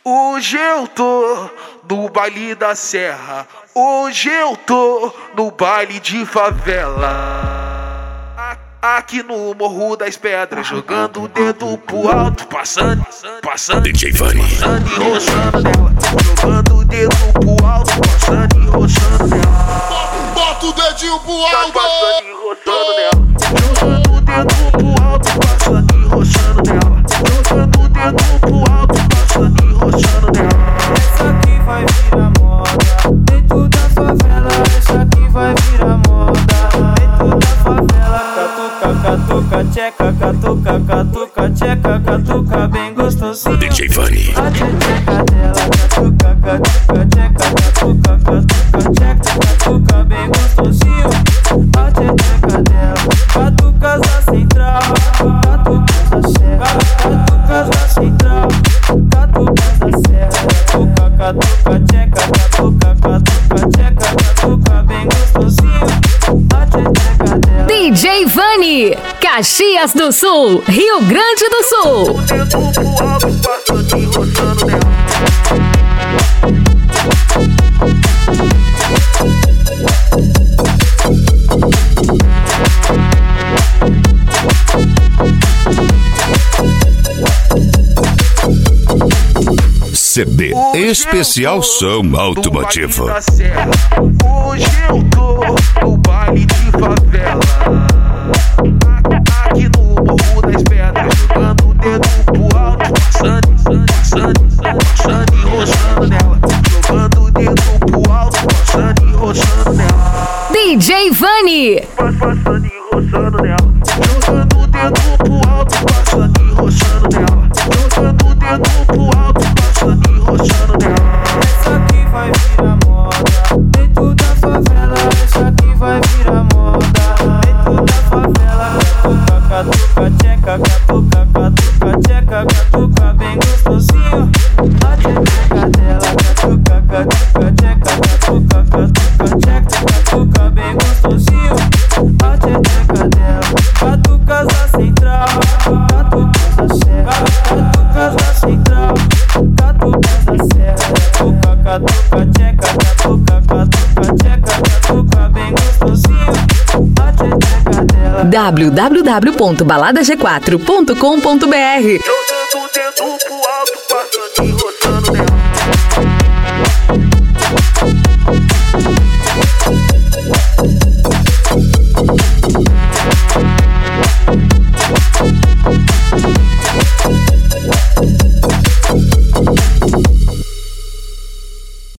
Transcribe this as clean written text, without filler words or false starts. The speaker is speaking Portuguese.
Hoje eu tô no baile da serra, hoje eu tô no baile de favela. Aqui no Morro das Pedras, jogando o dedo pro alto, passando DJ Vani, passando e roçando nela, jogando o dedo pro alto, passando e roçando nela. Bota o dedinho pro alto, Passando e roçando nela, jogando o dedo pro alto, passando e roçando nela, jogando o dedo pro alto, passando e roçando nela. Essa aqui vai virar moda dentro da favela. Essa aqui vai virar moda dentro da favela. Catuca, tcheca, catuca, catuca, tcheca, catuca, bem gostosinho. DJ Vani, A tcheca dela, catuca, catuca, tcheca, catuca, catuca, tcheca, catuca, bem gostosinho. A tcheca dela, catucas da central, catucas da serra, catucas da central, catucas da serra. Catuca, tcheca, catuca, catuca, tcheca, catuca, bem gostosinho. A tcheca dela. DJ Vani, Caxias do Sul, Rio Grande do Sul. O dedo pro alto, passando e roçando nela. CB Especial Som Automotivo. Hoje eu tô no baile de favela. Aqui no Morro das Pedras, jogando o dedo pro alto, passando e roçando nela, jogando o dedo pro alto, passando e roçando nela. DJ Vani, Passando e roçando nela, jogando o dedo pro alto, passando e roçando nela, jogando o dedo pro alto, passando e roçando nela. Essa aqui vai virar moda dentro da favela. Essa aqui vai virar moda dentro da favela. Catuca, tcheca, catuca, catuca, tcheca, catuca, bem gostosinho. A tcheca dela, catuca, catuca, tcheca, catuca, catuca, tcheca, catuca, bem gostosinho. A tcheca dela, catucas da central, catucas da serra, catucas da central, catucas da serra. Catuca, tcheca, catuca, catuca, tcheca, catuca, bem gostosinho. A tcheca dela. www.baladag4.com.br.